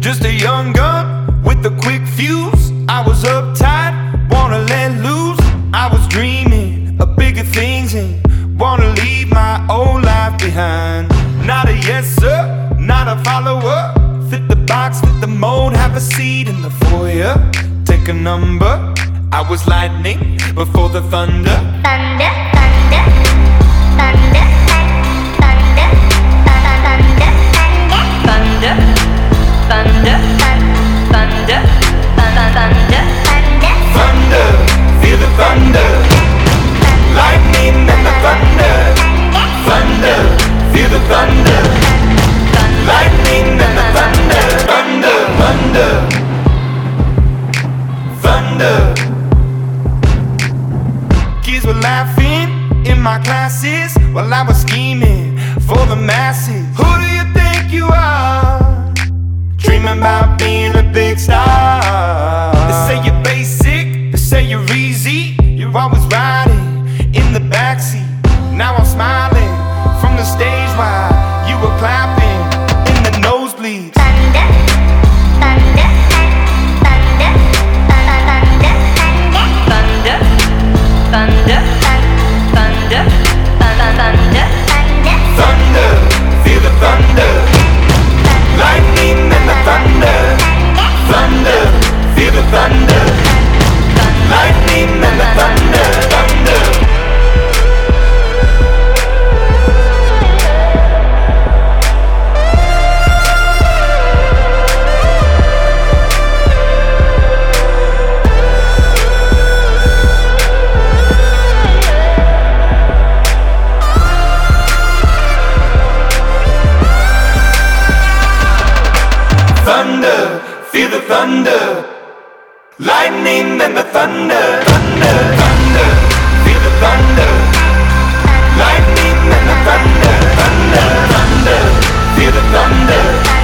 Just a young gun with a quick fuse. I was uptight, wanna let loose. I was dreaming of bigger things and wanna leave my old life behind. Not a yes sir, not a follower. Fit the box, fit the mold, have a seat in the foyer. Take a number. I was lightning before the thunder. Thunder, thunder, thunder, thunder, thunder, thunder, thunder, thunder, thunder, thunder, feel the thunder. Lightning and the thunder. Thunder, feel the thunder. Lightning and the thunder. Thunder, thunder, thunder. Kids were laughing in my classes while I was scheming for the masses. Who do you think you are? Dreaming about being a big star. They say you're basic, they say you're easy. You're always riding in the backseat. Now I'm smiling from the stage while you were clapping in the nosebleeds. thunder, thunder, thunder, thunder, thunder, thunder, thunder, thunder, Thunder, feel the thunder. Lightning and the thunder. Thunder, feel the thunder. Lightning and the thunder. Thunder. Thunder, feel the thunder. Lightning and the thunder. Thunder, thunder, feel the thunder. Lightning and the thunder. Thunder, thunder, feel the thunder.